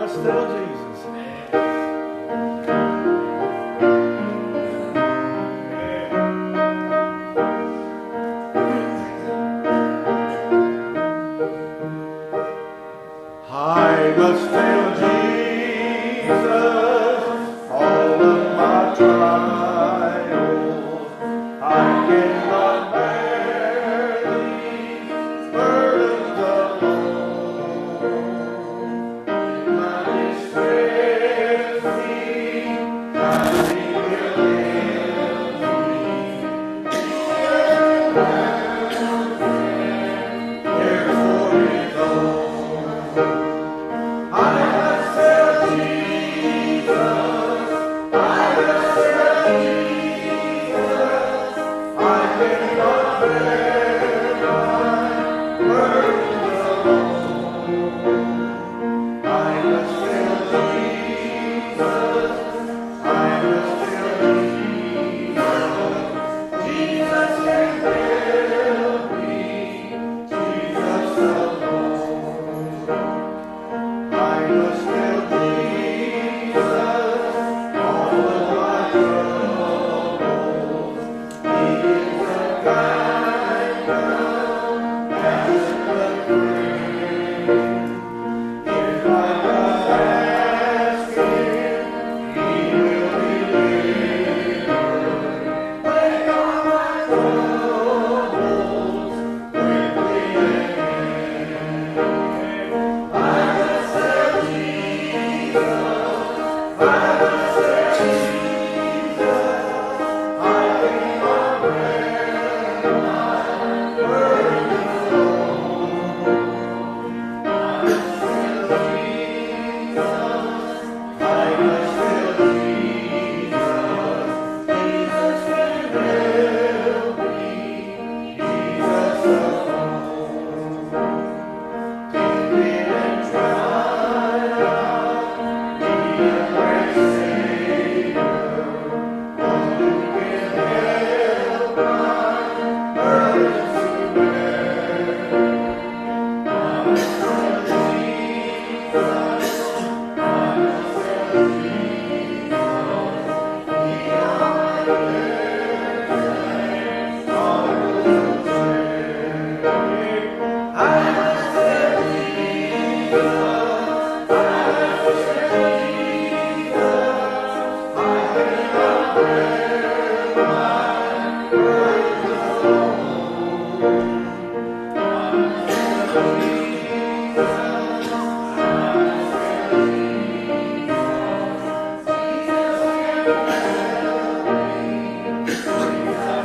must tell Jesus. I must tell Jesus all of my trials. I cannot bear these burdens alone. My distress I need your therefore His own. I must tell Jesus, I must tell Jesus, I cannot bear my burdens alone. I must tell Jesus, I must tell Jesus, Jesus can help me, Jesus alone. I must tell Jesus all of my troubles. He is the kind compassionate friend. If I must ask Him, He will deliver. Take all my troubles quickly and I must tell Jesus, I must tell Jesus, I cannot bear my burdens alone. I must tell Jesus, I must tell Jesus, Jesus can help me, Jesus alone. Tempted and tried, need a great Savior, one who can help my burdens to bear. I must tell Jesus, I must tell Jesus, He understands all will share. I must tell Jesus, I must tell Jesus, I cannot bear my burdens alone. I must tell Jesus, I must tell Jesus, Jesus can help me, Jesus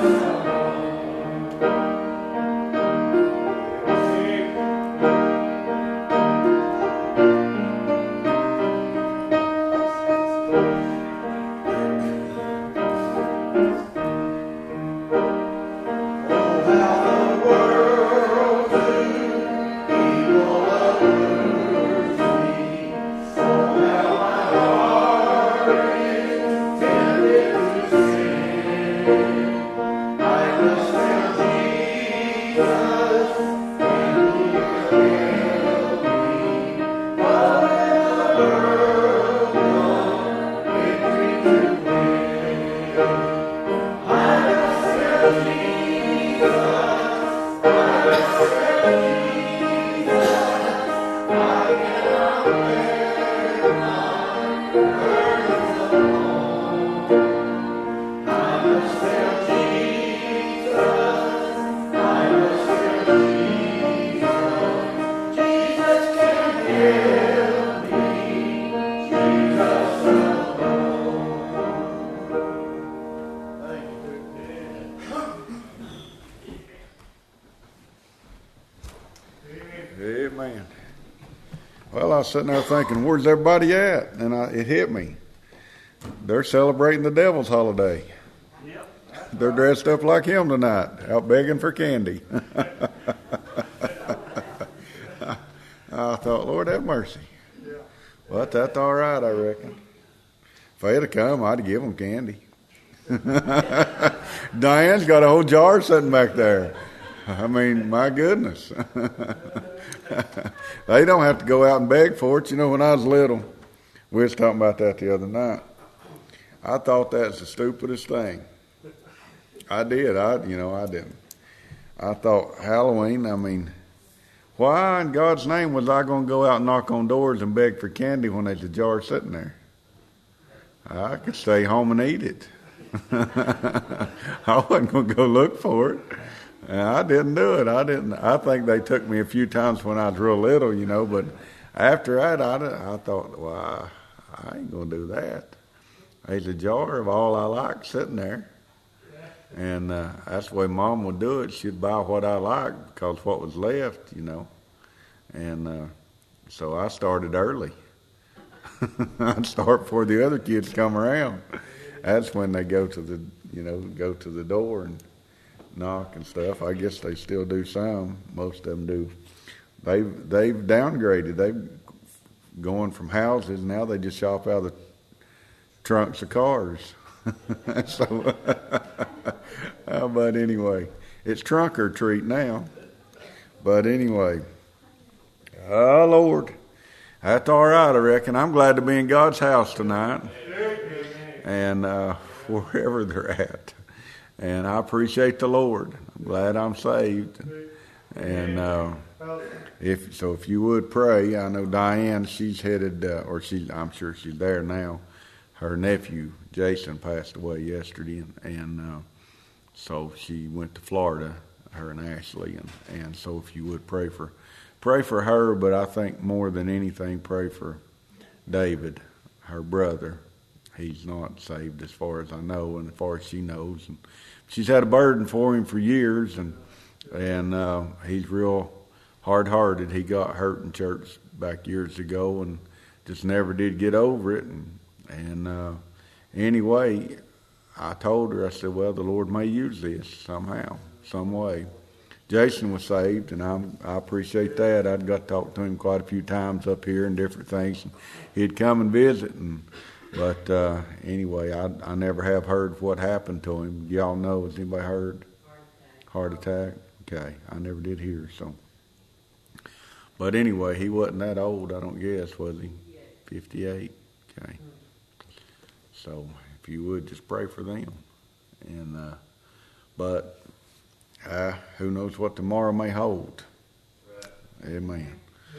Oh, how the world to evil allures me. Oh, how my heart is tempted to sin. I must tell Jesus, He will help me. What will the world know victory to win? I must tell Jesus, I must tell Jesus, I cannot bear my burdens alone. I must tell Jesus, I must tell Jesus, Jesus can help me, Jesus alone. Thank you. Amen. Well, I was sitting there thinking, where's everybody at? And it hit me. They're celebrating the devil's holiday. Yep. They're dressed up like him tonight, out begging for candy. I thought, Lord have mercy. But that's all right, I reckon. If they'd have come, I'd give them candy. Diane's got a whole jar sitting back there. I mean, my goodness. They don't have to go out and beg for it. You know, when I was little, We was talking about that the other night. I thought that's the stupidest thing. I did. I didn't. I thought Halloween, I mean, why in God's name was I going to go out and knock on doors and beg for candy when there's a jar sitting there? I could stay home and eat it. I wasn't going to go look for it. And I didn't do it. I think they took me a few times when I was real little, but after that, I thought, well, I ain't going to do that. There's a jar of all I like sitting there. And that's the way Mom would do it. She'd buy what I liked because what was left, And so I started early. I'd start before the other kids come around. That's when they go to the door and knock and stuff. I guess they still do some. Most of them do. They've downgraded. They've going from houses now. They just shop out of the trunks of cars. So, but anyway, it's trunk or treat now. But anyway, oh Lord, that's all right, I reckon. I'm glad to be in God's house tonight, and wherever they're at. And I appreciate the Lord. I'm glad I'm saved. And if you would pray, I know Diane. She's headed, I'm sure she's there now. Her nephew Jason passed away yesterday, and so she went to Florida. Her and Ashley, and so if you would pray for her, but I think more than anything, pray for David, her brother. He's not saved as far as I know, and as far as she knows. And she's had a burden for him for years, and he's real hard-hearted. He got hurt in church back years ago, and just never did get over it. And anyway, I told her, I said, well, the Lord may use this somehow, some way. Jason was saved, and I appreciate that. I'd got to talk to him quite a few times up here and different things. He'd come and visit, but anyway, I never have heard what happened to him. Y'all know, has anybody heard? Heart attack? Okay, I never did hear, so. But anyway, he wasn't that old, I don't guess, was he? 58? Okay. So, if you would, just pray for them. And but who knows what tomorrow may hold. Right. Amen.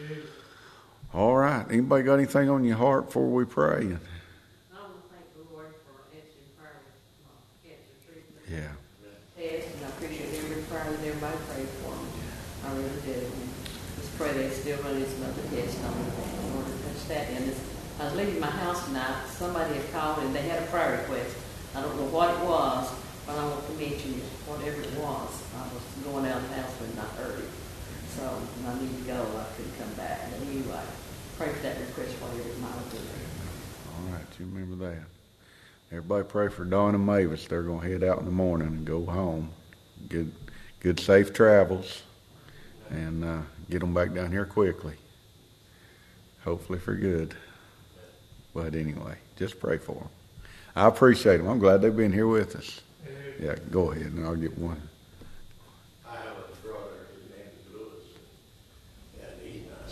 All right. Anybody got anything on your heart before we pray? I want to thank the Lord for answering prayer with cancer treatment. Yeah. Yes, and I appreciate every prayer that everybody prayed for me. I really did. And just pray they still run this another test on me in order to touch that. And I was leaving my house tonight. Somebody had called and they had a prayer request. I don't know what it was, but I want to mention it, whatever it was. I was going out of the house when I heard it. So when I needed to go, I couldn't come back. But anyway, pray for that request whatever it might have been. All right, you remember that. Everybody pray for Dawn and Mavis. They're going to head out in the morning and go home. Good safe travels. And get them back down here quickly. Hopefully for good. But anyway, just pray for them. I appreciate them. I'm glad they've been here with us. Yeah, go ahead, and I'll get one. I have a brother, his name is Lewis, and he's not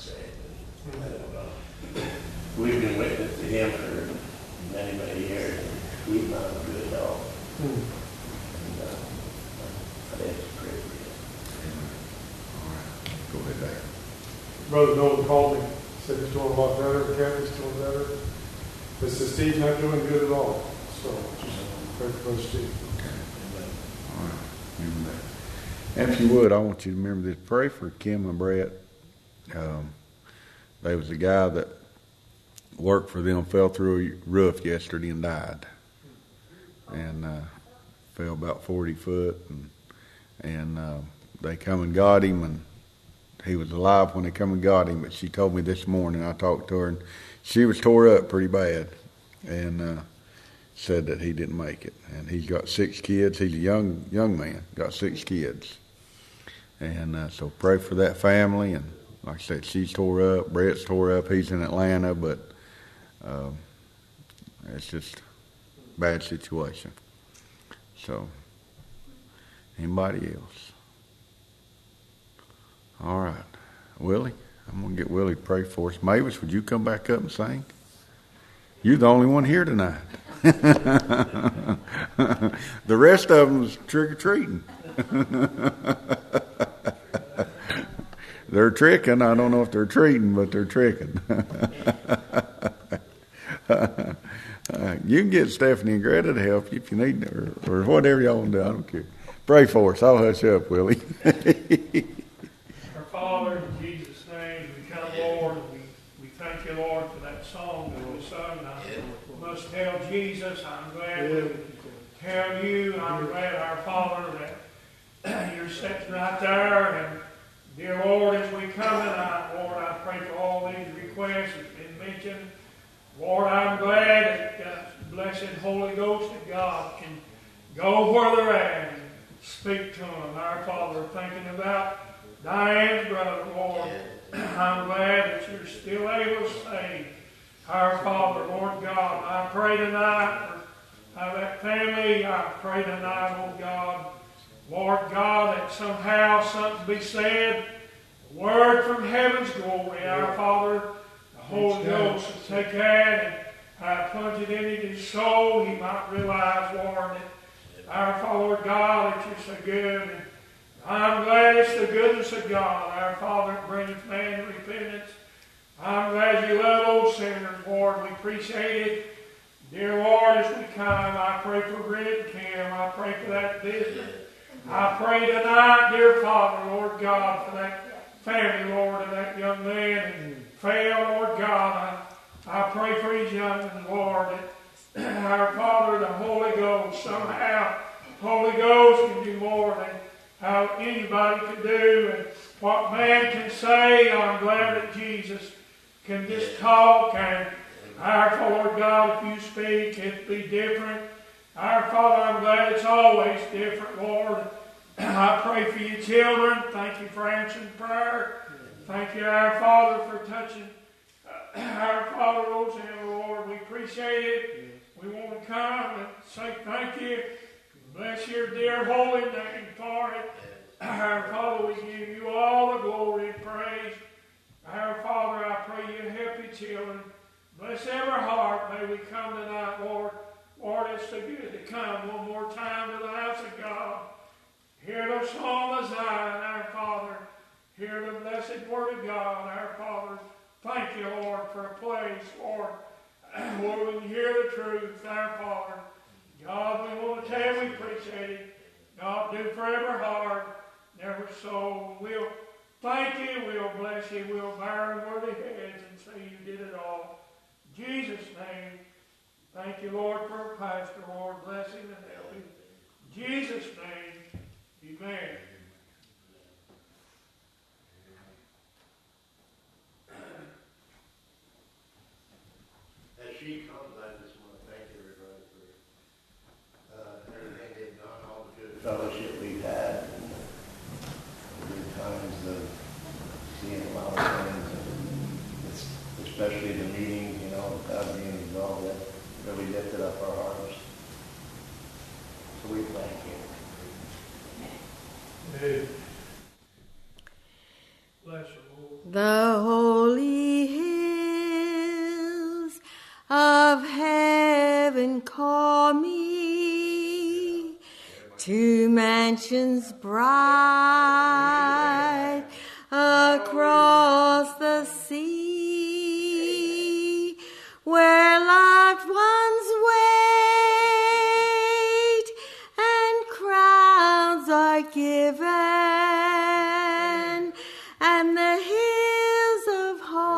saved. We've been witness to him for many, many years. We've not a good dog. And I have to pray for him. All right, go ahead, Dad. Brother Nolan called me, said he's doing a lot better, Kathy's doing better. But said Steve's not doing good at all. So just pray for Brother Steve. All right, remember that. And if you would, I want you to remember this. Pray for Kim and Brett. There was a guy that worked for them, fell through a roof yesterday and died. And fell about 40 foot. And they come and got him, and he was alive when they come and got him. But she told me this morning, I talked to her, and she was tore up pretty bad. And said that he didn't make it. And he's got 6 kids. He's a young man, got 6 kids. And so pray for that family. And like I said, she's tore up, Brett's tore up, he's in Atlanta, but it's just a bad situation. So, anybody else? All right. Willie, I'm going to get Willie to pray for us. Mavis, would you come back up and sing? You're the only one here tonight. The rest of them's trick-or-treating. They're tricking. I don't know if they're treating, but they're tricking. You can get Stephanie and Greta to help you if you need, or whatever y'all want to do. I don't care. Pray for us. I'll hush up, Willie. Our Father, in Jesus' name, we come, Lord, and we thank you, Lord, for that song that we sung. I must tell Jesus, I'm glad to tell you, I'm glad, our Father, that you're sitting right there. And dear Lord, as we come tonight, Lord, I pray for all these requests that's been mentioned. Lord, I'm glad that blessed Holy Ghost of God can go where they're at and speak to them. Our Father, thinking about Diane's brother, Lord, I'm glad that you're still able to save. Our Father, Lord God, I pray tonight for that family. I pray tonight, oh God, Lord God, that somehow something be said, a word from heaven's glory. Our Father, the Holy Ghost will take that and plunge it into his soul. He might realize, Lord, that our Father God, that you're so good. And I'm glad it's the goodness of God, our Father, that brings man to repentance. I'm glad you love old sinners, Lord. We appreciate it. Dear Lord, as we come, I pray for Brent and Kim. I pray for that business. I pray tonight, dear Father, Lord God, for that family, Lord, of that young man and fail, Lord God. I pray for his young man, Lord, that our Father, the Holy Ghost, somehow, Holy Ghost can do more than how anybody can do and what man can say. I'm glad that Jesus can just talk, and our Father God, if you speak, it'll be different. Our Father, I'm glad it's always different, Lord. I pray for you children. Thank you for answering prayer. Thank you, our Father, for touching our Father Roseanne, Lord. We appreciate it. We want to come and say thank you. Bless your dear holy name for it. Our Father, we give you all the glory and praise. Our Father, I pray you help your children. Bless every heart. May we come tonight, Lord. Lord, it's so good to come one more time to the house of God. Hear the song of Zion, our Father. Hear the blessed word of God, our Father. Thank you, Lord, for a place, Lord, where we can hear the truth, our Father. God, we want to tell you we appreciate it. God, do for every heart, every soul. We'll thank you, we'll bless you, we'll bow our worthy heads and say you did it all. In Jesus' name, thank you, Lord, for a pastor, Lord, bless him and help him. In Jesus' name, amen. As she comes, I just want to thank everybody for everything they've done, all the good fellowship we've had, and the good times of seeing a lot of things, and especially the meetings, you know, God being involved, that really lifted up our hearts. So we thank you. Bless you, Lord. The holy hills of heaven call me to mansions bright across the sea, where loved ones wait and crowns are given, and the hills of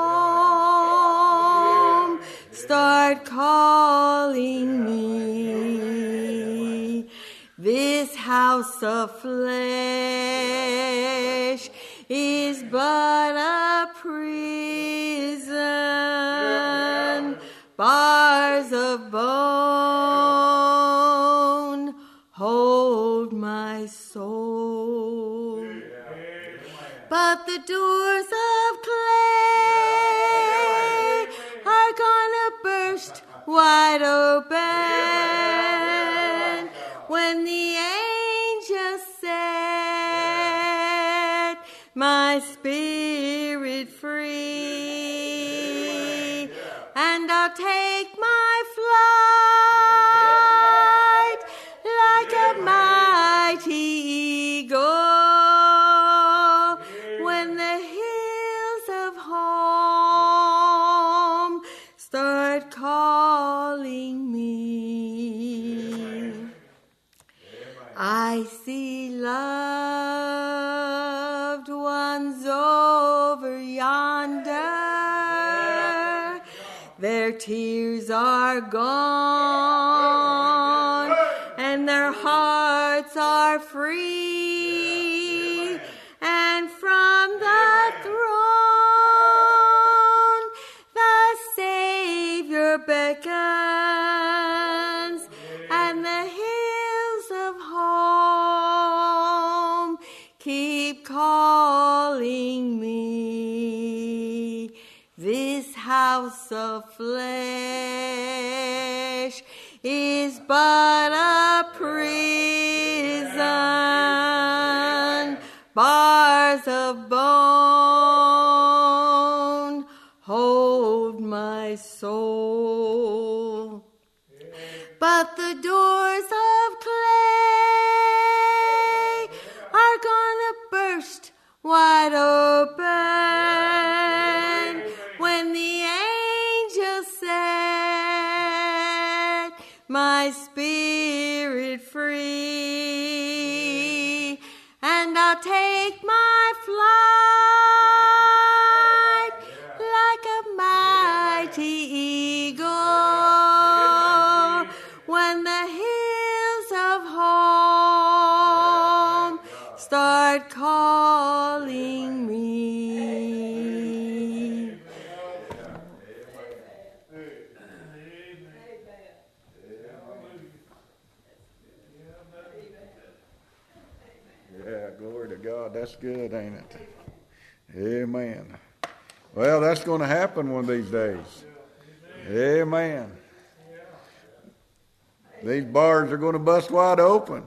home start calling me. This house of flesh is but a prison, bars of bone hold my soul. But the doors of clay are gonna burst wide open when the angels set my spirit free, and and I'll take my flight like a mighty eagle when the hills of home start calling me. I see loved ones over yonder. Their tears are gone and their hearts are free. And from the throne the Savior beckons, and the hills of home keep calling me. This house of flesh is but a prison, bars of bone hold my soul. But the doors of clay are gonna burst wide open when the angel set my spirit free, and I'll take my flight like a mighty eagle when the hills of home start calling me. Yeah, glory to God. That's good, ain't it? Amen. Well, that's going to happen one of these days. Amen. These bars are going to bust wide open.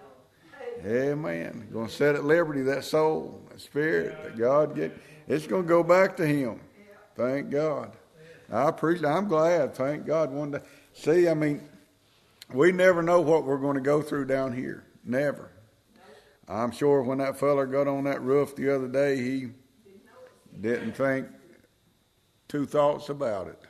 Amen. Going to set at liberty that soul, that spirit that God gave. It's going to go back to Him. Thank God. I'm glad. Thank God. One day. See, I mean, we never know what we're going to go through down here. Never. I'm sure when that fella got on that roof the other day, he didn't think two thoughts about it.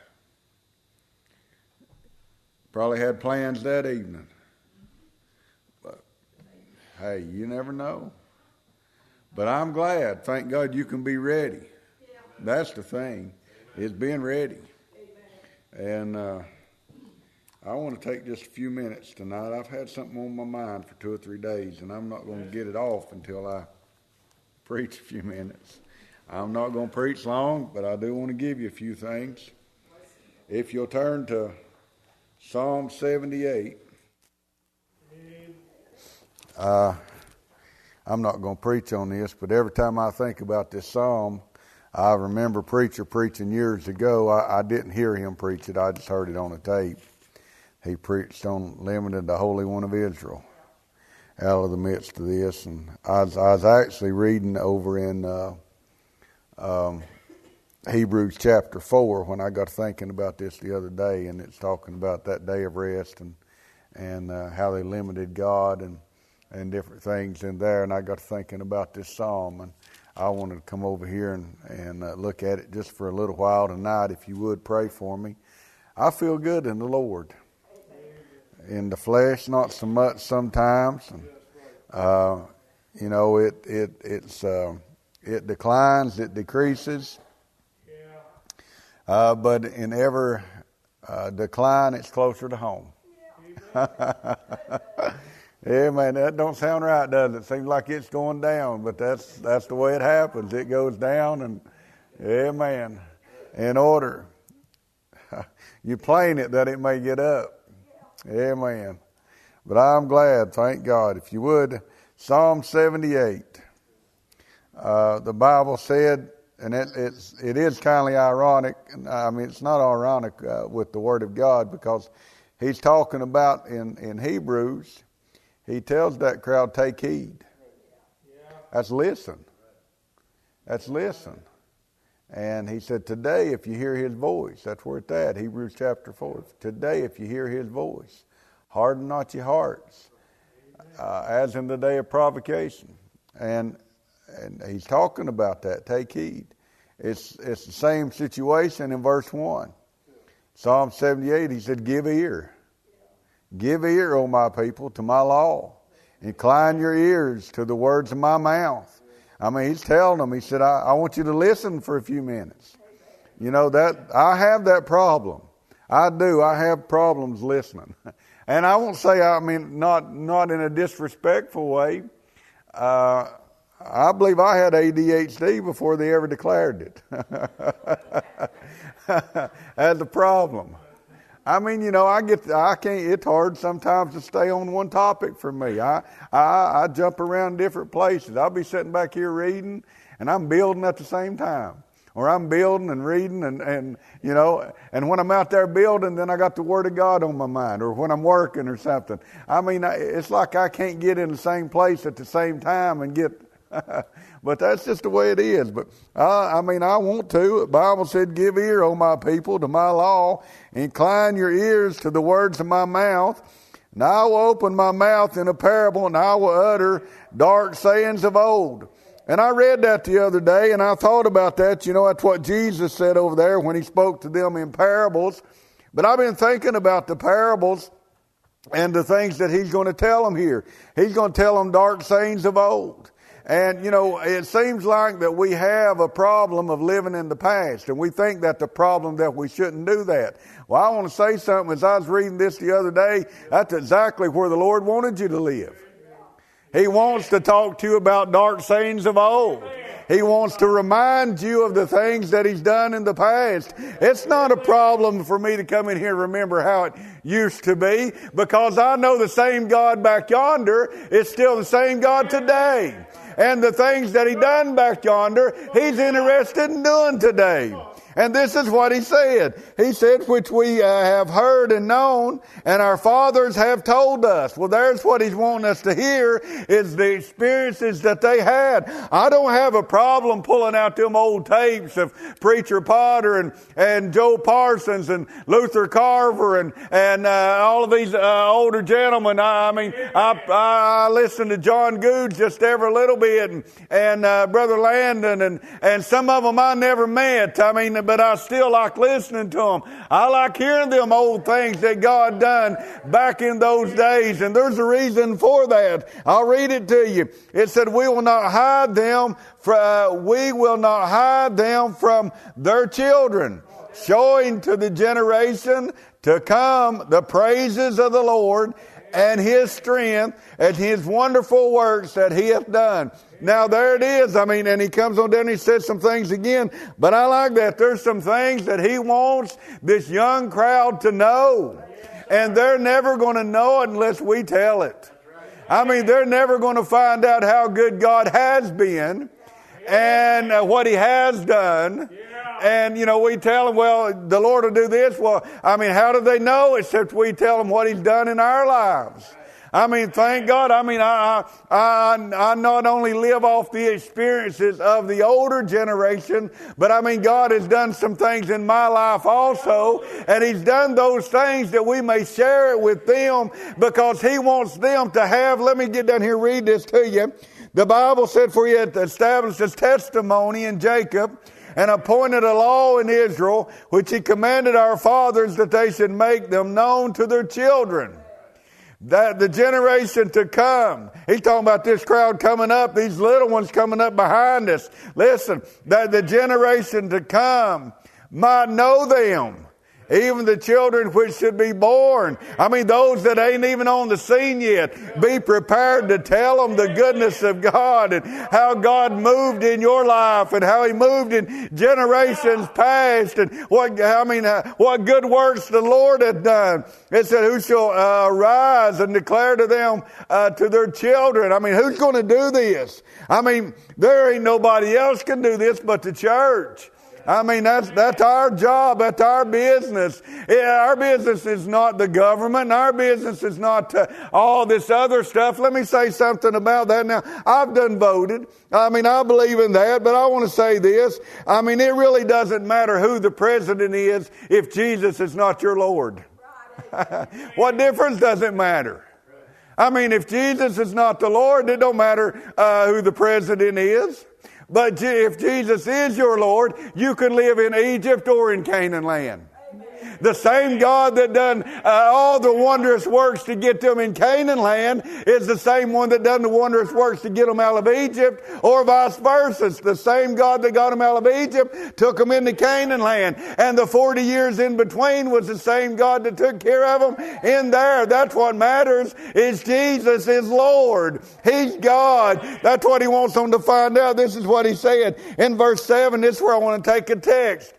Probably had plans that evening. But, hey, you never know. But I'm glad. Thank God you can be ready. That's the thing, is being ready. And I want to take just a few minutes tonight. I've had something on my mind for 2 or 3 days, and I'm not going to get it off until I preach a few minutes. I'm not going to preach long, but I do want to give you a few things. If you'll turn to Psalm 78. I'm not going to preach on this, but every time I think about this psalm, I remember a preacher preaching years ago. I didn't hear him preach it. I just heard it on a tape. He preached on limited the Holy One of Israel out of the midst of this. And I was actually reading over in Hebrews chapter 4 when I got thinking about this the other day, and it's talking about that day of rest and how they limited God and different things in there. And I got thinking about this psalm, and I wanted to come over here and look at it just for a little while tonight. If you would pray for me. I feel good in the Lord. In the flesh, not so much sometimes. And, you know, it declines, it decreases. But in every decline, it's closer to home. Amen. That don't sound right, does it? Seems like it's going down, but that's the way it happens. It goes down, and amen. In order, you plane it that it may get up. Amen. But I'm glad, thank God. If you would, Psalm 78. The Bible said, and it is kind of ironic. I mean, it's not ironic with the Word of God, because he's talking about in Hebrews, he tells that crowd, take heed. That's listen. That's listen. And he said, today, if you hear his voice, that's where it's at, Hebrews chapter 4. Today, if you hear his voice, harden not your hearts, as in the day of provocation. And he's talking about that. Take heed. It's the same situation in verse 1. Psalm 78, he said, give ear. Give ear, O my people, to my law. Incline your ears to the words of my mouth. I mean, he's telling them, he said, I want you to listen for a few minutes. You know, that I have that problem. I do. I have problems listening. And I won't say, I mean, not in a disrespectful way. I believe I had ADHD before they ever declared it as a problem. I mean, you know, I can't, it's hard sometimes to stay on one topic for me. I jump around different places. I'll be sitting back here reading and I'm building at the same time. Or I'm building and reading and you know, and when I'm out there building, then I got the Word of God on my mind, or when I'm working or something. I mean, it's like I can't get in the same place at the same time and get, but that's just the way it is. But I mean, I want to. The Bible said, give ear, O my people, to my law. Incline your ears to the words of my mouth. And I will open my mouth in a parable, and I will utter dark sayings of old. And I read that the other day, and I thought about that. You know, that's what Jesus said over there when he spoke to them in parables. But I've been thinking about the parables and the things that he's going to tell them here. He's going to tell them dark sayings of old. And, you know, it seems like that we have a problem of living in the past, and we think that the problem that we shouldn't do that. Well, I want to say something. As I was reading this the other day, that's exactly where the Lord wanted you to live. He wants to talk to you about dark sayings of old. He wants to remind you of the things that he's done in the past. It's not a problem for me to come in here and remember how it used to be, because I know the same God back yonder is still the same God today. And the things that he done back yonder, he's interested in doing today. And this is what he said. He said, which we have heard and known, and our fathers have told us. Well, there's what he's wanting us to hear, is the experiences that they had. I don't have a problem pulling out them old tapes of Preacher Potter and Joe Parsons and Luther Carver and all of these older gentlemen. I mean, I listen to John Good just every little bit, and Brother Landon, and some of them I never met. I mean, but I still like listening to them. I like hearing them old things that God done back in those days. And there's a reason for that. I'll read it to you. It said, we will not hide them from their children, showing to the generation to come the praises of the Lord and his strength and his wonderful works that he hath done. Now there it is. I mean, and he comes on down and he says some things again. But I like that. There's some things that he wants this young crowd to know. And they're never going to know it unless we tell it. I mean, they're never going to find out how good God has been and what he has done. And, you know, we tell them, well, the Lord will do this. Well, I mean, how do they know except we tell them what he's done in our lives? I mean, thank God. I mean, I not only live off the experiences of the older generation, but I mean, God has done some things in my life also. And he's done those things that we may share it with them, because he wants them to have, let me get down here and read this to you. The Bible said, for he had established his testimony in Jacob, and appointed a law in Israel, which he commanded our fathers that they should make them known to their children. That the generation to come. He's talking about this crowd coming up, these little ones coming up behind us. Listen, that the generation to come might know them, even the children which should be born. I mean, those that ain't even on the scene yet. Be prepared to tell them the goodness of God and how God moved in your life and how he moved in generations past, and what good works the Lord hath done. It said, who shall arise and declare to them, to their children. I mean, who's going to do this? I mean, there ain't nobody else can do this but the church. I mean, that's our job. That's our business. Yeah, our business is not the government. And our business is not all this other stuff. Let me say something about that now. I've done voted. I mean, I believe in that, but I want to say this. I mean, it really doesn't matter who the president is if Jesus is not your Lord. What difference does it matter? I mean, if Jesus is not the Lord, it don't matter who the president is. But if Jesus is your Lord, you can live in Egypt or in Canaan land. The same God that done all the wondrous works to get them in Canaan land is the same one that done the wondrous works to get them out of Egypt, or vice versa. It's the same God that got them out of Egypt, took them into Canaan land. And the 40 years in between was the same God that took care of them in there. That's what matters, is Jesus is Lord. He's God. That's what He wants them to find out. This is what He said in verse 7. This is where I want to take a text.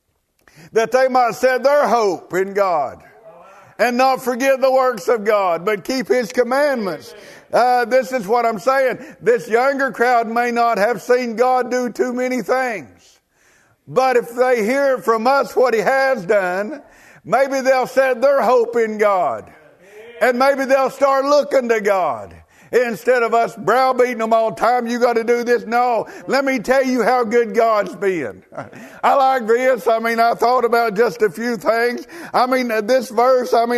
That they might set their hope in God and not forget the works of God, but keep His commandments. This is what I'm saying. This younger crowd may not have seen God do too many things. But if they hear from us what He has done, maybe they'll set their hope in God. And maybe they'll start looking to God. Instead of us browbeating them all the time, you got to do this. No, let me tell you how good God's been. I like this. I mean, I thought about just a few things. I mean, this verse, I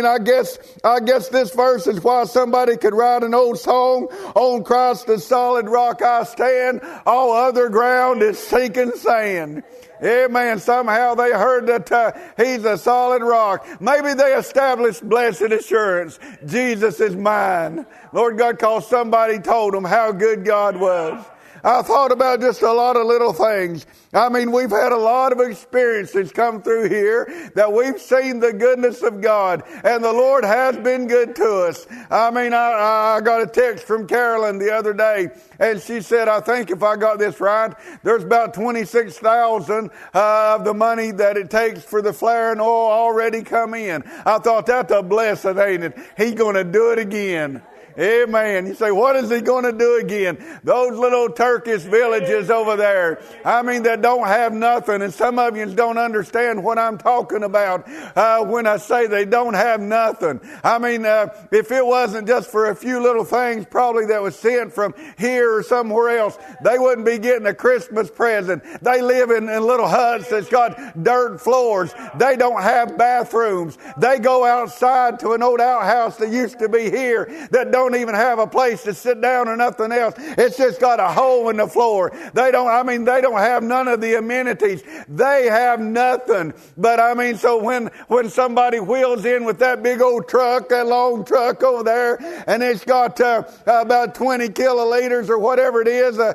guess this verse is why somebody could write an old song, on Christ the solid rock I stand, all other ground is sinking sand. Amen. Somehow they heard that He's a solid rock. Maybe they established blessed assurance. Jesus is mine. Lord God, cause somebody told them how good God was. I thought about just a lot of little things. I mean, we've had a lot of experiences come through here that we've seen the goodness of God, and the Lord has been good to us. I mean, I got a text from Carolyn the other day, and she said, I think if I got this right, there's about $26,000 of the money that it takes for the flaring oil already come in. I thought, that's a blessing, ain't it? He's going to do it again. Amen. You say, what is He going to do again? Those little Turkish villages over there, I mean, that don't have nothing. And some of you don't understand what I'm talking about when I say they don't have nothing. I mean, if it wasn't just for a few little things probably that was sent from here or somewhere else, they wouldn't be getting a Christmas present. They live in little huts that's got dirt floors. They don't have bathrooms. They go outside to an old outhouse that used to be here that don't even have a place to sit down or nothing else. It's just got a hole in the floor. They don't have none of the amenities. They have nothing. But I mean, so when somebody wheels in with that big old truck, that long truck over there, and it's got about 20 kiloliters or whatever it is of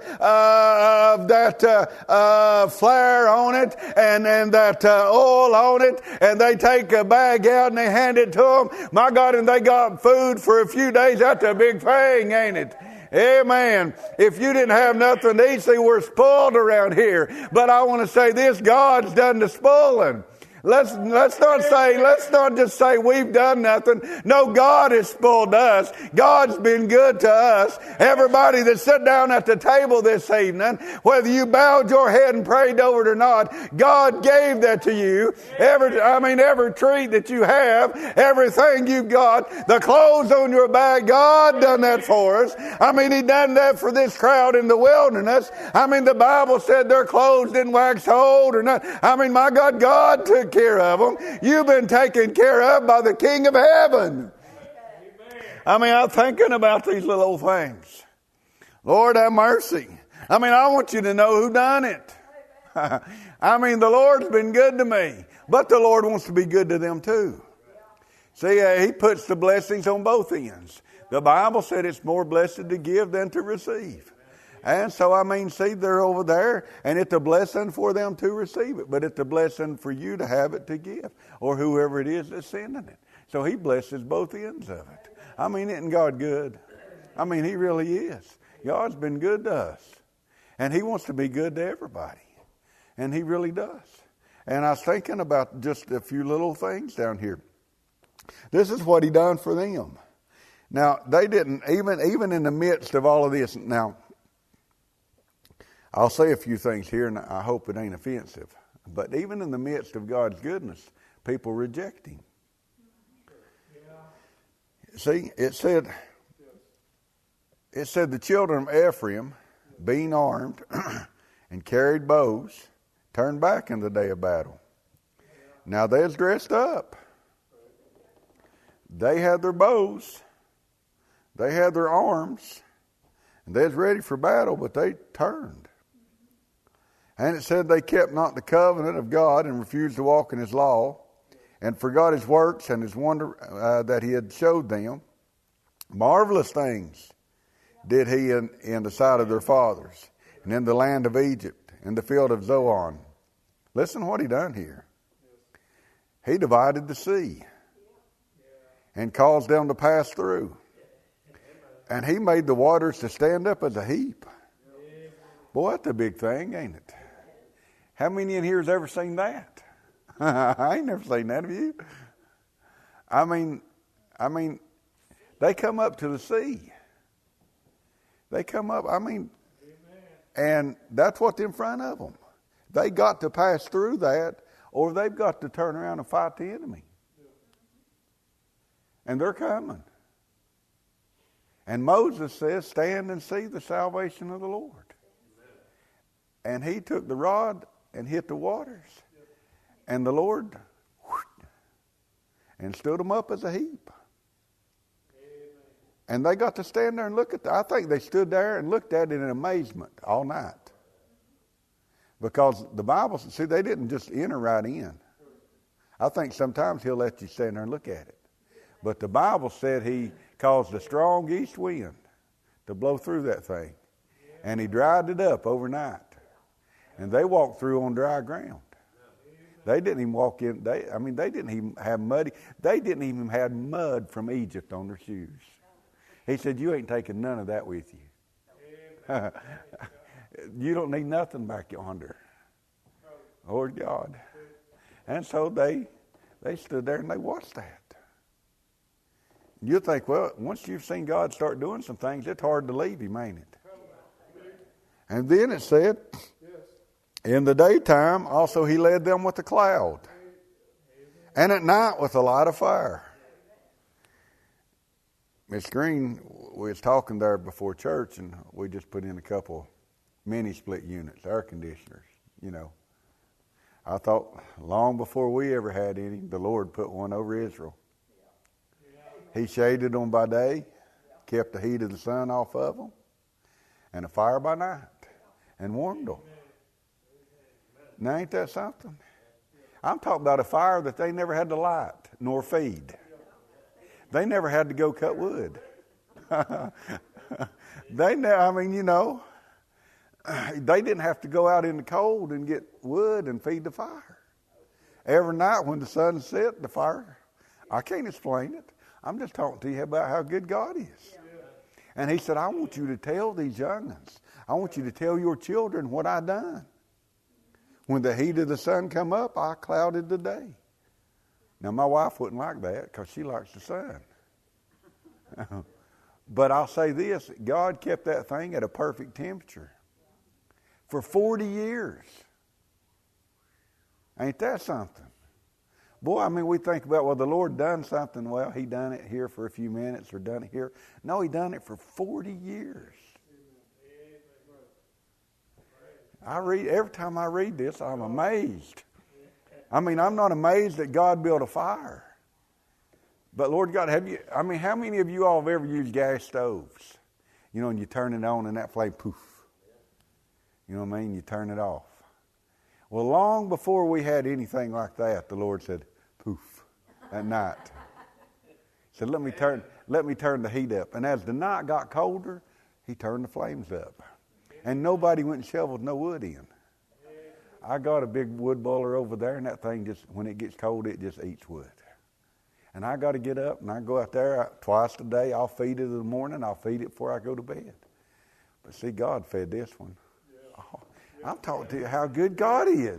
that flare on it and that oil on it, and they take a bag out and they hand it to them. My God, and they got food for a few days. That's a big thing, ain't it? Amen. If you didn't have nothing to eat, see, we're spoiled around here. But I want to say this, God's done the spoiling. Let's not just say we've done nothing. No, God has spoiled us. God's been good to us. Everybody that sat down at the table this evening, whether you bowed your head and prayed over it or not, God gave that to you. Every treat that you have, everything you've got, the clothes on your back, God done that for us. I mean, He done that for this crowd in the wilderness. I mean, the Bible said their clothes didn't wax old or nothing. I mean, my God, God took care of them. You've been taken care of by the King of Heaven. I mean, I'm thinking about these little things. Lord, have mercy. I mean, I want you to know who done it. I mean, the Lord's been good to me, but the Lord wants to be good to them too. See, He puts the blessings on both ends. The Bible said it's more blessed to give than to receive. And so, I mean, see, they're over there, and it's a blessing for them to receive it, but it's a blessing for you to have it to give, or whoever it is that's sending it. So He blesses both ends of it. I mean, isn't God good? I mean, He really is. God's been good to us, and He wants to be good to everybody, and He really does. And I was thinking about just a few little things down here. This is what He done for them. Now, they didn't, even in the midst of all of this, now, I'll say a few things here, and I hope it ain't offensive. But even in the midst of God's goodness, people reject him. See, it said the children of Ephraim, being armed and carried bows, turned back in the day of battle. Now they was dressed up. They had their bows. They had their arms. And they was ready for battle, but they turned. And it said they kept not the covenant of God and refused to walk in his law and forgot his works and his wonder that he had showed them. Marvelous things did he in the sight of their fathers and in the land of Egypt, in the field of Zoan. Listen to what he done here. He divided the sea and caused them to pass through. And he made the waters to stand up as a heap. Boy, that's a big thing, ain't it? How many in here has ever seen that? I ain't never seen that, have you? I mean, they come up to the sea. They come up, and that's what's in front of them. They got to pass through that, or they've got to turn around and fight the enemy. And they're coming. And Moses says, stand and see the salvation of the Lord. And he took the rod and hit the waters. And the Lord and stood them up as a heap. And they got to stand there and look at that. I think they stood there and looked at it in amazement all night. Because the Bible, see, they didn't just enter right in. I think sometimes he'll let you stand there and look at it. But the Bible said he caused a strong east wind to blow through that thing. And he dried it up overnight. And they walked through on dry ground. They didn't even walk in. They didn't even have muddy. They didn't even have mud from Egypt on their shoes. He said, you ain't taking none of that with you. You don't need nothing back yonder. Lord God. And so they stood there and they watched that. You think, well, once you've seen God start doing some things, it's hard to leave him, ain't it? And then it said, in the daytime, also he led them with a cloud, and at night with a light of fire. Miss Green was talking there before church, and we just put in a couple mini split units, air conditioners, you know. I thought long before we ever had any, the Lord put one over Israel. He shaded them by day, kept the heat of the sun off of them, and a fire by night, and warmed them. Now, ain't that something? I'm talking about a fire that they never had to light nor feed. They never had to go cut wood. They didn't have to go out in the cold and get wood and feed the fire. Every night when the sun set, the fire, I can't explain it. I'm just talking to you about how good God is. And he said, I want you to tell these young'uns, I want you to tell your children what I done. When the heat of the sun come up, I clouded the day. Now, my wife wouldn't like that because she likes the sun. But I'll say this, God kept that thing at a perfect temperature for 40 years. Ain't that something? Boy, we think about, well, the Lord done something. Well, he done it here for a few minutes or done it here. No, he done it for 40 years. Every time I read this, I'm amazed. I'm not amazed that God built a fire. But Lord God, how many of you all have ever used gas stoves? You know, and you turn it on and that flame, poof. You know what I mean? You turn it off. Well, long before we had anything like that, the Lord said, poof, at night. He said, let me turn the heat up. And as the night got colder, he turned the flames up. And nobody went and shoveled no wood in. I got a big wood boiler over there, and that thing just, when it gets cold, it just eats wood. And I got to get up, and I go out there twice a day. I'll feed it in the morning. I'll feed it before I go to bed. But see, God fed this one. Oh, I'm talking to you how good God is.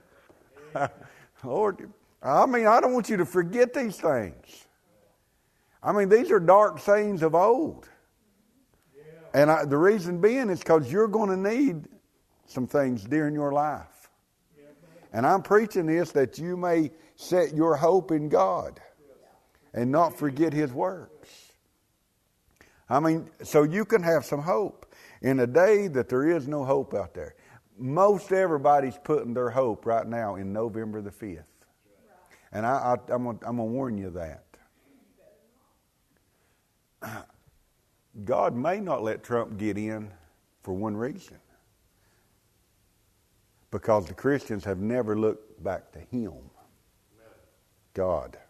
Lord, I don't want you to forget these things. These are dark sayings of old. And the reason being is because you're going to need some things during your life. And I'm preaching this that you may set your hope in God and not forget His works. I mean, so you can have some hope in a day that there is no hope out there. Most everybody's putting their hope right now in November the 5th. And I'm going to warn you that. God may not let Trump get in for one reason. Because the Christians have never looked back to Him. God.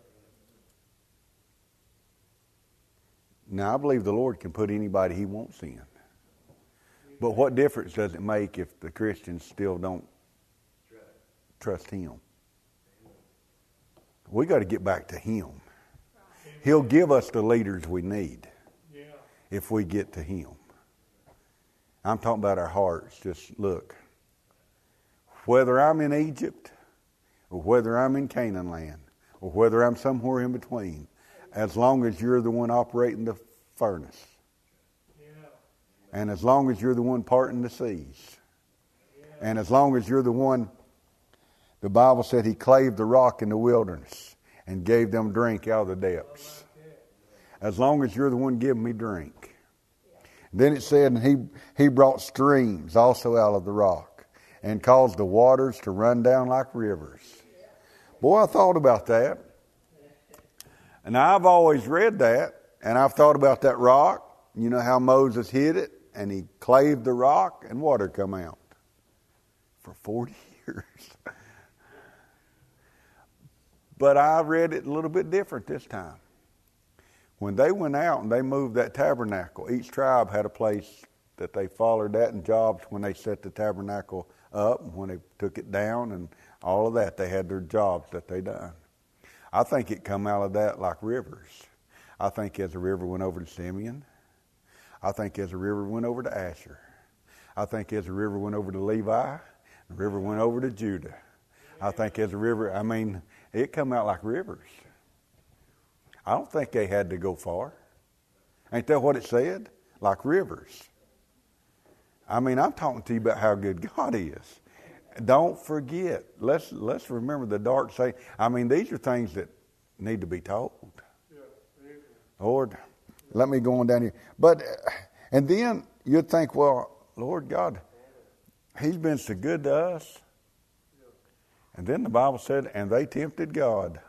Now, I believe the Lord can put anybody He wants in. But what difference does it make if the Christians still don't trust Him? We got to get back to Him. He'll give us the leaders we need if we get to Him. I'm talking about our hearts. Just look. Whether I'm in Egypt or whether I'm in Canaan land or whether I'm somewhere in between, as long as you're the one operating the furnace and as long as you're the one parting the seas and as long as you're the one, the Bible said He clave the rock in the wilderness and gave them drink out of the depths. As long as you're the one giving me drink. Then it said he brought streams also out of the rock and caused the waters to run down like rivers. Boy, I thought about that. And I've always read that, and I've thought about that rock. You know how Moses hit it, and he claved the rock, and water come out. For 40 years. But I read it a little bit different this time. When they went out and they moved that tabernacle, each tribe had a place that they followed at and jobs when they set the tabernacle up and when they took it down and all of that. They had their jobs that they done. I think it come out of that like rivers. I think as a river went over to Simeon. I think as a river went over to Asher. I think as a river went over to Levi. The river went over to Judah. I think as a river, it come out like rivers. I don't think they had to go far. Ain't that what it said? Like rivers. I'm talking to you about how good God is. Don't forget. Let's remember the dark side. These are things that need to be told. Lord, let me go on down here. But, and then you'd think, well, Lord God, He's been so good to us. And then the Bible said, and they tempted God.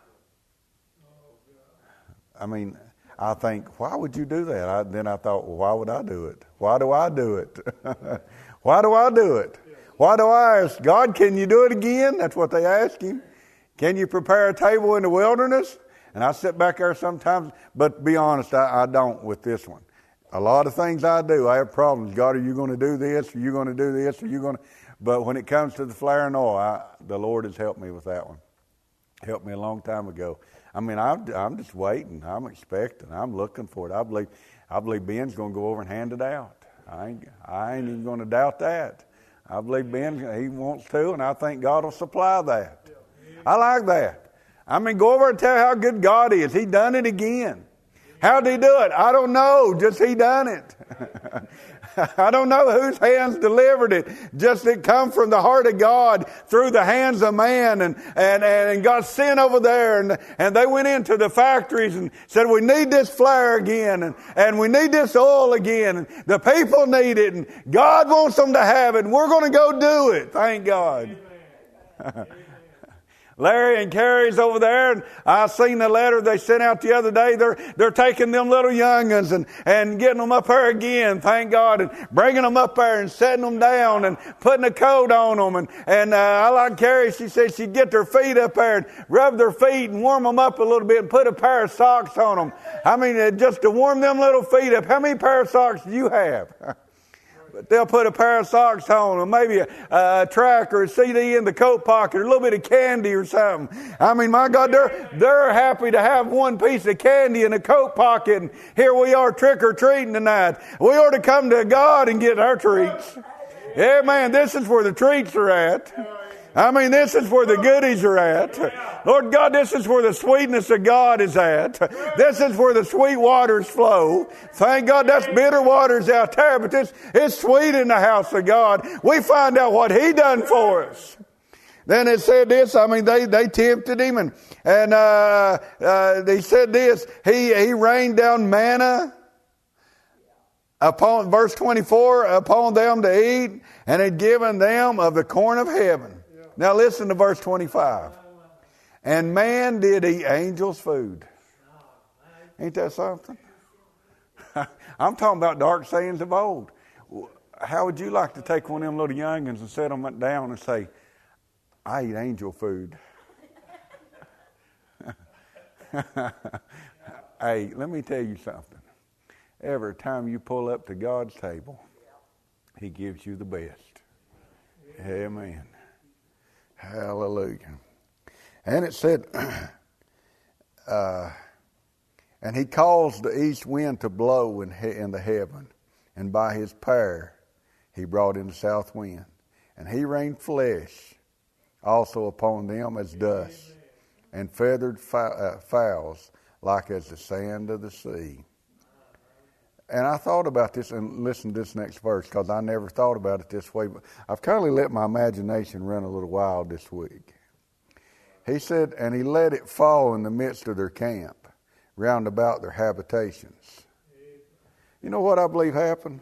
I think, why would you do that? Then I thought, well, why would I do it? Why do I do it? Why do I do it? Why do I ask God, can you do it again? That's what they ask Him. Can you prepare a table in the wilderness? And I sit back there sometimes, but be honest, I don't with this one. A lot of things I do, I have problems. God, are you going to do this? Are you going to do this? Are you going to? But when it comes to the flaring oil, the Lord has helped me with that one. Helped me a long time ago. I'm just waiting. I'm expecting. I'm looking for it. I believe Ben's going to go over and hand it out. I ain't even going to doubt that. I believe Ben, he wants to, and I think God will supply that. I like that. Go over and tell how good God is. He done it again. How did He do it? I don't know. Just He done it. I don't know whose hands delivered it. Just it come from the heart of God through the hands of man and got sent over there and they went into the factories and said, we need this flour again and we need this oil again and the people need it and God wants them to have it and we're going to go do it. Thank God. Larry and Carrie's over there, and I seen the letter they sent out the other day. They're taking them little young'uns and getting them up there again, thank God, and bringing them up there and setting them down and putting a coat on them. And I like Carrie, she said she'd get their feet up there and rub their feet and warm them up a little bit and put a pair of socks on them. Just to warm them little feet up. How many pair of socks do you have? But they'll put a pair of socks on or maybe a track or a CD in the coat pocket or a little bit of candy or something. My God, they're happy to have one piece of candy in a coat pocket. And here we are trick-or-treating tonight. We ought to come to God and get our treats. Yeah, man, this is where the treats are at. This is where the goodies are at. Lord God, this is where the sweetness of God is at. This is where the sweet waters flow. Thank God that's bitter waters out there, but it's sweet in the house of God. We find out what He done for us. Then it said this, I mean, they tempted him, and they said this, he rained down manna upon, verse 24, upon them to eat, and had given them of the corn of heaven. Yeah. Now listen to verse 25. And man did eat angels' food. Ain't that something? I'm talking about dark sayings of old. How would you like to take one of them little youngins and set them down and say, I eat angel food? Hey, let me tell you something. Every time you pull up to God's table, He gives you the best. Amen. Hallelujah. And it said, and He caused the east wind to blow in the heaven, and by His power He brought in the south wind. And He rained flesh also upon them as dust, and feathered fowls like as the sand of the sea. And I thought about this, and listen to this next verse, because I never thought about it this way, but I've kind of let my imagination run a little wild this week. He said, and He let it fall in the midst of their camp, round about their habitations. You know what I believe happened?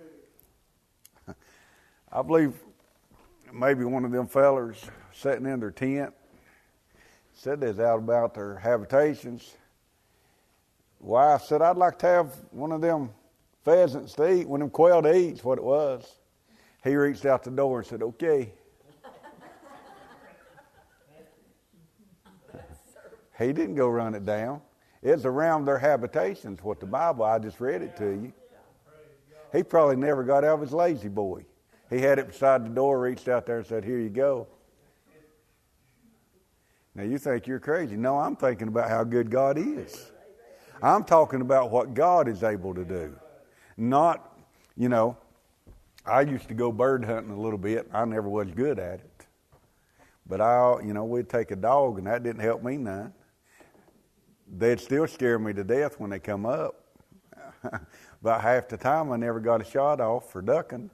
I believe maybe one of them fellers sitting in their tent said they was out about their habitations. Wife said, I'd like to have one of them pheasants to eat, one of them quail to eat, is what it was. He reached out the door and said, okay. He didn't go run it down. It's around their habitations, what the Bible, I just read it to you. He probably never got out of his lazy boy. He had it beside the door, reached out there and said, here you go. Now you think you're crazy. No, I'm thinking about how good God is. I'm talking about what God is able to do. Not, I used to go bird hunting a little bit. I never was good at it. But we'd take a dog, and that didn't help me none. They'd still scare me to death when they come up. About half the time, I never got a shot off for ducking.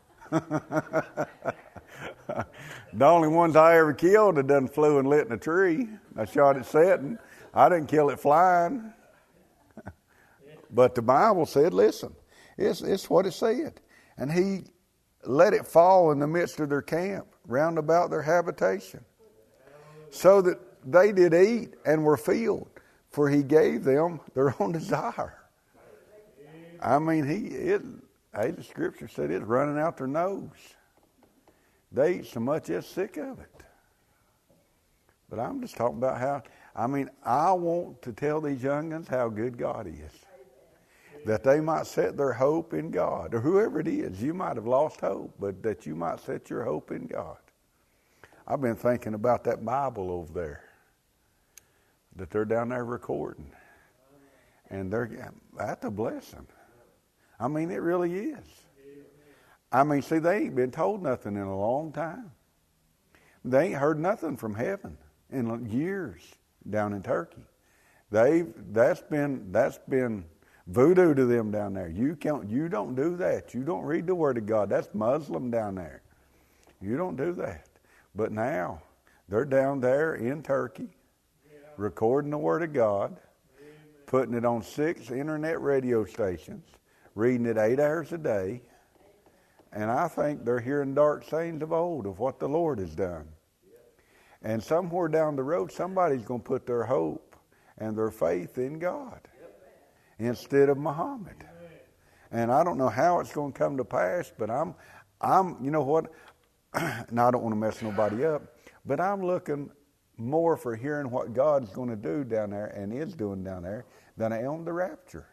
The only ones I ever killed that done flew and lit in a tree. I shot it setting. I didn't kill it flying. But the Bible said, listen, it's what it said. And He let it fall in the midst of their camp, round about their habitation, so that they did eat and were filled, for He gave them their own desire. I mean, the Scripture said it's running out their nose. They eat so much they're sick of it. But I'm just talking about I want to tell these young'uns how good God is. That they might set their hope in God. Or whoever it is, you might have lost hope, but that you might set your hope in God. I've been thinking about that Bible over there. That they're down there recording. And that's a blessing. I mean, it really is. I mean, see, they ain't been told nothing in a long time. They ain't heard nothing from heaven in years down in Turkey. That's been voodoo to them down there. You don't do that. You don't read the Word of God. That's Muslim down there. You don't do that. But now they're down there in Turkey, recording the Word of God, putting it on 6 internet radio stations, reading it 8 hours a day, and I think they're hearing dark sayings of old of what the Lord has done. And somewhere down the road, somebody's going to put their hope and their faith in God instead of Muhammad. And I don't know how it's going to come to pass, but I'm you know what? Now I don't want to mess nobody up, but I'm looking more for hearing what God's going to do down there and is doing down there than I am the rapture.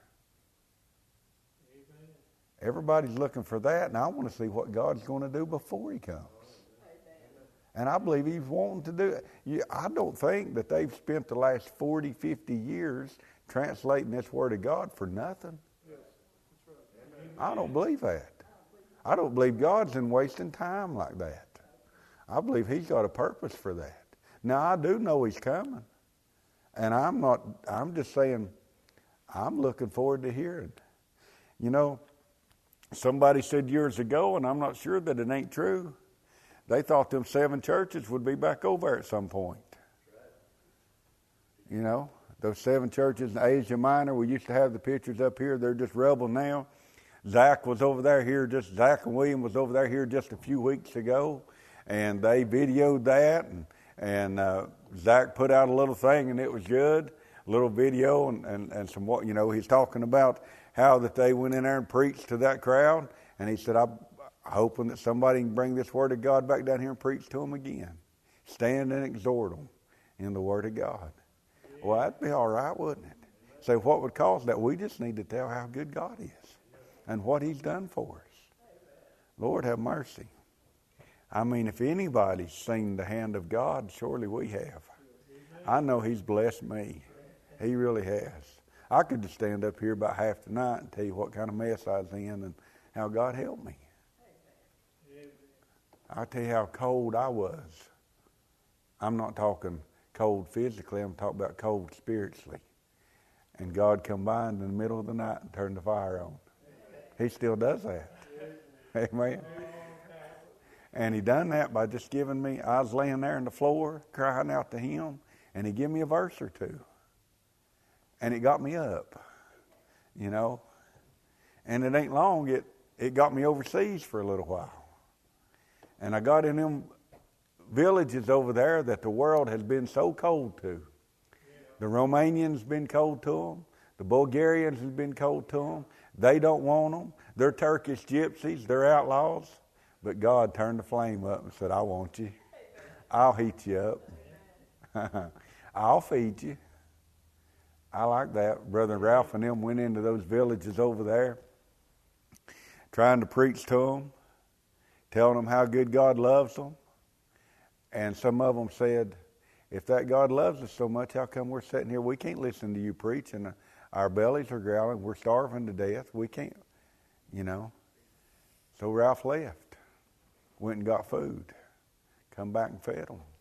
Everybody's looking for that, and I want to see what God's going to do before He comes. And I believe He's wanting to do it. I don't think that they've spent the last 40, 50 years translating this Word of God for nothing. I don't believe that. I don't believe God's in wasting time like that. I believe He's got a purpose for that. Now, I do know He's coming. And I'm just saying, I'm looking forward to hearing. Somebody said years ago, and I'm not sure that it ain't true, They thought them 7 churches would be back over at some point. You know, those 7 churches in Asia Minor, we used to have the pictures up here. They're just rubble now. Zach was over there here, Zach and William was over there here just a few weeks ago, and they videoed that, and Zach put out a little thing, and it was good, a little video, and some, you know, he's talking about how that they went in there and preached to that crowd, and he said, I'm hoping that somebody can bring this Word of God back down here and preach to them again. Stand and exhort them in the Word of God. Well, that'd be all right, wouldn't it? So what would cause that? We just need to tell how good God is and what He's done for us. Lord, have mercy. I mean, if anybody's seen the hand of God, surely we have. I know He's blessed me. He really has. I could just stand up here about half the night and tell you what kind of mess I was in and how God helped me. I'll tell you how cold I was. I'm not talking cold physically, I'm talking about cold spiritually. And God come by in the middle of the night and turned the fire on. He still does that. Amen. And He done that by just giving me, I was laying there on the floor crying out to Him, and He gave me a verse or two. And it got me up, you know. And it ain't long, it got me overseas for a little while. And I got in them villages over there that the world has been so cold to. The Romanians been cold to them. The Bulgarians has been cold to them. They don't want them. They're Turkish gypsies. They're outlaws. But God turned the flame up and said, I want you. I'll heat you up. I'll feed you. I like that. Brother Ralph and them went into those villages over there trying to preach to them, telling them how good God loves them. And some of them said, if that God loves us so much, how come we're sitting here? We can't listen to you preach, and our bellies are growling. We're starving to death. We can't, you know. So Ralph left, went and got food, come back and fed them.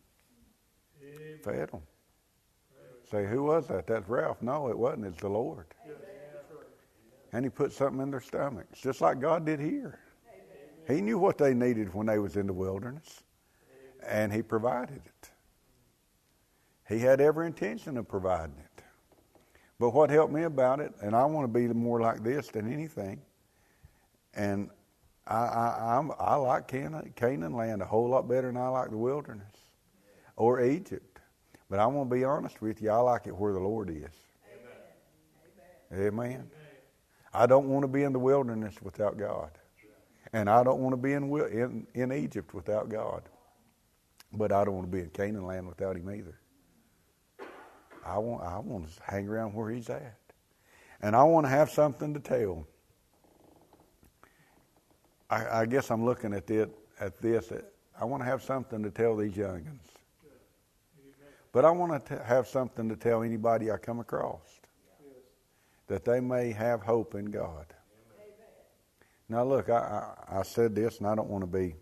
Fed them. Say, who was that? That's Ralph. No, it wasn't. It's the Lord. And He put something in their stomachs, just like God did here. He knew what they needed when they was in the wilderness, and He provided it. He had every intention of providing it. But what helped me about it, and I want to be more like this than anything, and I like Canaan land a whole lot better than I like the wilderness or Egypt. But I want to be honest with you, I like it where the Lord is. Amen. Amen. I don't want to be in the wilderness without God. And I don't want to be in Egypt without God. But I don't want to be in Canaan land without Him either. I want to hang around where He's at. And I want to have something to tell. I guess I'm looking at this. I want to have something to tell these young'uns. But I want to have something to tell anybody I come across. That they may have hope in God. Now look, I said this, and I don't want to be.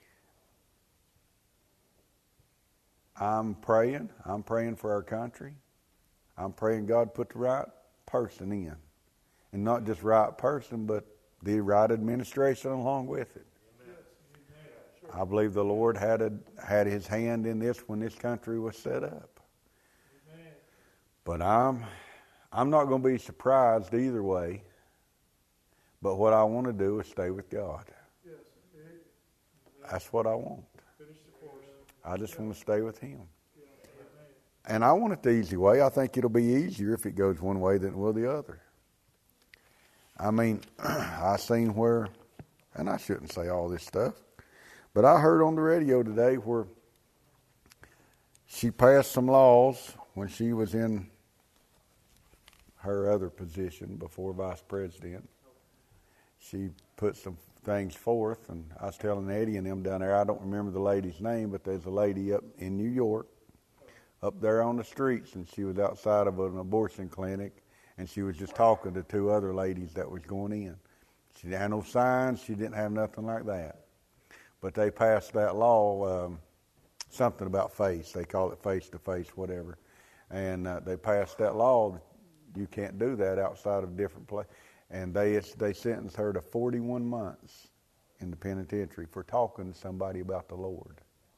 I'm praying for our country. I'm praying God put the right person in. And not just right person, but the right administration along with it. I believe the Lord had His hand in this when this country was set up. But I'm not going to be surprised either way. But what I want to do is stay with God. That's what I want. I just want to stay with Him. And I want it the easy way. I think it'll be easier if it goes one way than it will the other. I mean, I seen where, and I shouldn't say all this stuff, but I heard on the radio today where she passed some laws when she was in her other position before vice president. She put some things forth, and I was telling Eddie and them down there, I don't remember the lady's name, but there's a lady up in New York, up there on the streets, and she was outside of an abortion clinic, and she was just talking to 2 other ladies that was going in. She didn't have no signs, she didn't have nothing like that. But they passed that law, something about face, they call it face-to-face, whatever. And they passed that law, you can't do that outside of different places. And they sentenced her to 41 months in the penitentiary for talking to somebody about the Lord.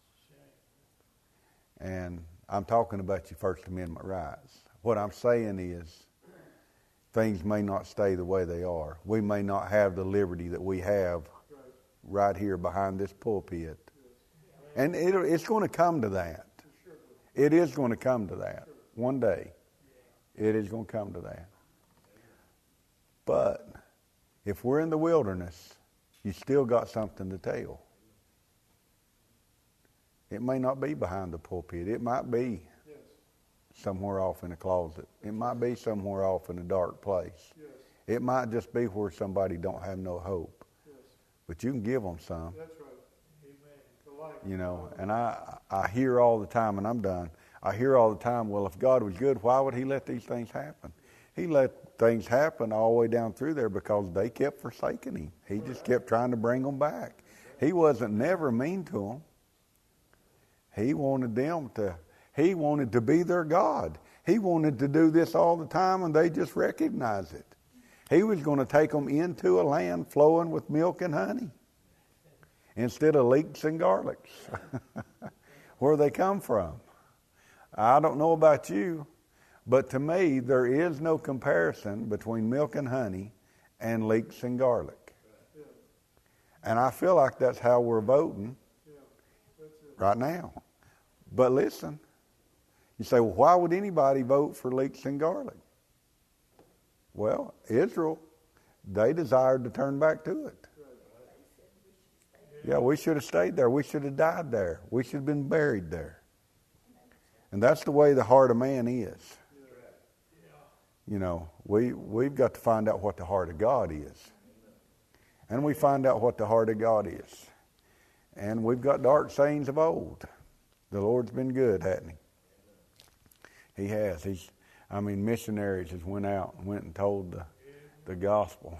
And I'm talking about your First Amendment rights. What I'm saying is, things may not stay the way they are. We may not have the liberty that we have right here behind this pulpit. And it's going to come to that. It is going to come to that. One day, it is going to come to that. But if we're in the wilderness, you still got something to tell. It may not be behind the pulpit. It might be somewhere off in a closet. It might be somewhere off in a dark place. It might just be where somebody don't have no hope. But you can give them some. That's right. Amen. You know, and I hear all the time, and I'm done, I hear all the time, well, if God was good, why would he let these things happen? He let things happen all the way down through there because they kept forsaking him. He just kept trying to bring them back. He wasn't never mean to them. He wanted to be their God. He wanted to do this all the time, and they just recognized it. He was going to take them into a land flowing with milk and honey instead of leeks and garlics, where they come from. I don't know about you, but to me, there is no comparison between milk and honey and leeks and garlic. And I feel like that's how we're voting right now. But listen, you say, well, why would anybody vote for leeks and garlic? Well, Israel, they desired to turn back to it. Yeah, we should have stayed there. We should have died there. We should have been buried there. And that's the way the heart of man is. You know, we've got to find out what the heart of God is. And we find out what the heart of God is. And we've got dark sayings of old. The Lord's been good, hasn't he? He has. Missionaries has went out and went and told the gospel.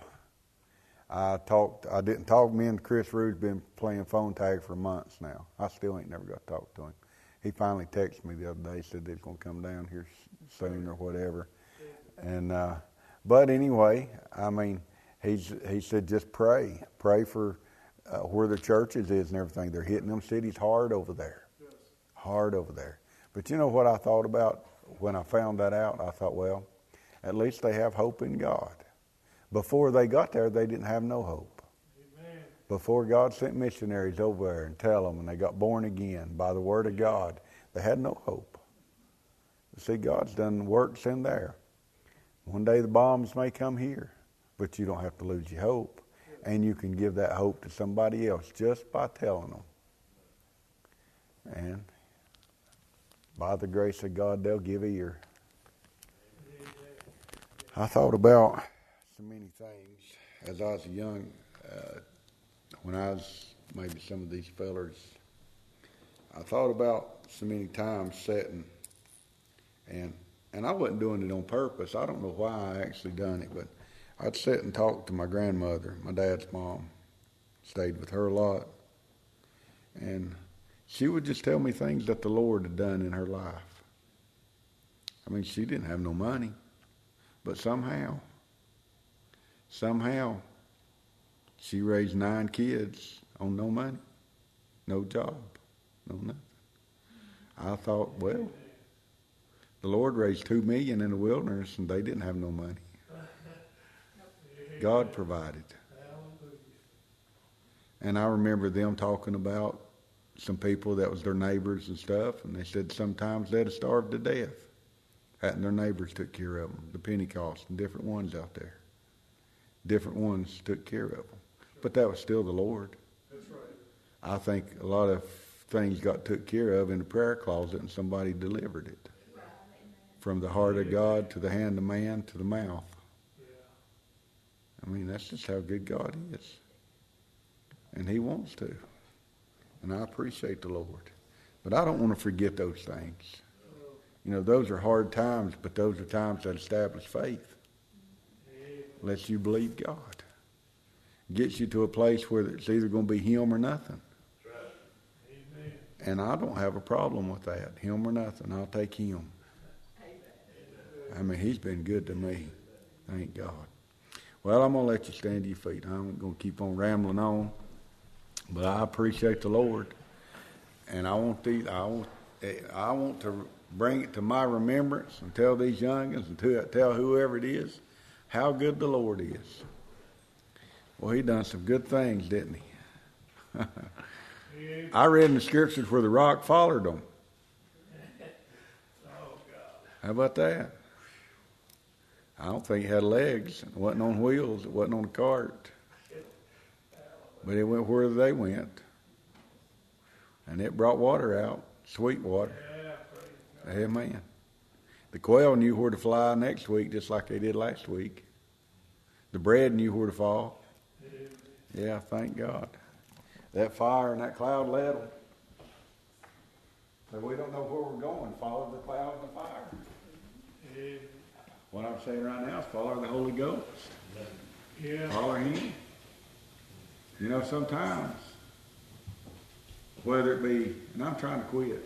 Me and Chris Rude's been playing phone tag for months now. I still ain't never got to talk to him. He finally texted me the other day, said they're going to come down here soon or whatever. And but anyway, he said just pray for where the churches is and everything. They're hitting them cities hard over there. But you know what I thought about when I found that out? I thought, well, at least they have hope in God. Before they got there, they didn't have no hope. Amen. Before God sent missionaries over there and tell them, and they got born again by the word of God, they had no hope. See, God's done works in there. One day the bombs may come here, but you don't have to lose your hope. And you can give that hope to somebody else just by telling them. And by the grace of God, they'll give ear. I thought about so many things as I was young. When I was maybe some of these fellers, I thought about so many times sitting, and I wasn't doing it on purpose. I don't know why I actually done it, but I'd sit and talk to my grandmother, my dad's mom. Stayed with her a lot, and she would just tell me things that the Lord had done in her life. She didn't have no money, but somehow, she raised 9 kids on no money, no job, no nothing. I thought, well, the Lord raised 2 million in the wilderness, and they didn't have no money. God provided. And I remember them talking about some people that was their neighbors and stuff, and they said sometimes they'd have starved to death. And their neighbors took care of them, the Pentecost and different ones out there. Different ones took care of them. But that was still the Lord. That's right. I think a lot of things got took care of in the prayer closet, and somebody delivered it. From the heart of God to the hand of man to the mouth. That's just how good God is. And he wants to. And I appreciate the Lord. But I don't want to forget those things. Those are hard times, but those are times that establish faith. Lets you believe God. Gets you to a place where it's either going to be him or nothing. And I don't have a problem with that. Him or nothing. I'll take him. He's been good to me. Thank God. Well, I'm going to let you stand to your feet. I'm going to keep on rambling on. But I appreciate the Lord, and I want to bring it to my remembrance and tell these youngins and tell whoever it is how good the Lord is. Well, he done some good things, didn't he? I read in the scriptures where the rock followed them. How about that? I don't think it had legs. It wasn't on wheels. It wasn't on a cart. But it went where they went. And it brought water out, sweet water. Amen. The quail knew where to fly next week, just like they did last week. The bread knew where to fall. Yeah, thank God. That fire and that cloud led them. So we don't know where we're going. Follow the cloud and the fire. What I'm saying right now is follow the Holy Ghost. Yeah. Follow Him. You know, sometimes, whether it be, and I'm trying to quit,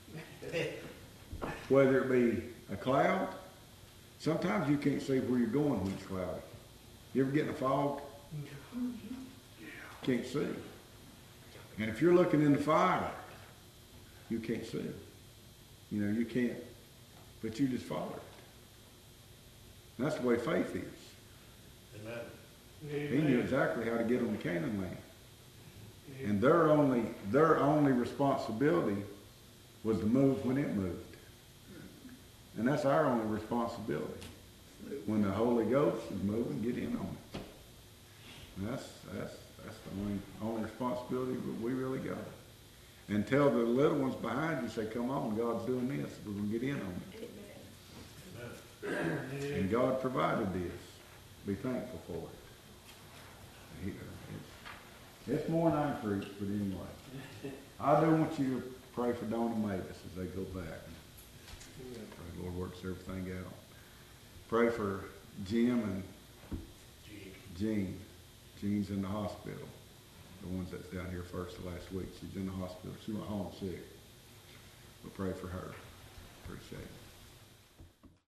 whether it be a cloud, sometimes you can't see where you're going when it's cloudy. You ever get in a fog? Can't see. And if you're looking in the fire, you can't see. You know, you can't, but you just follow it. And that's the way faith is. Amen. He knew exactly how to get on the Canaan land. And their only responsibility was to move when it moved. And that's our only responsibility. When the Holy Ghost is moving, get in on it. And that's the only responsibility we really got. And tell the little ones behind you, say, come on, God's doing this. We're going to get in on it. And God provided this. Be thankful for it. It's more than I preach, but anyway. I do want you to pray for Donna Mavis as they go back. Pray the Lord works everything out. Pray for Jim and Jean. Jean's in the hospital. The ones that's down here first of last week. She's in the hospital. She went home sick. But pray for her. Appreciate it.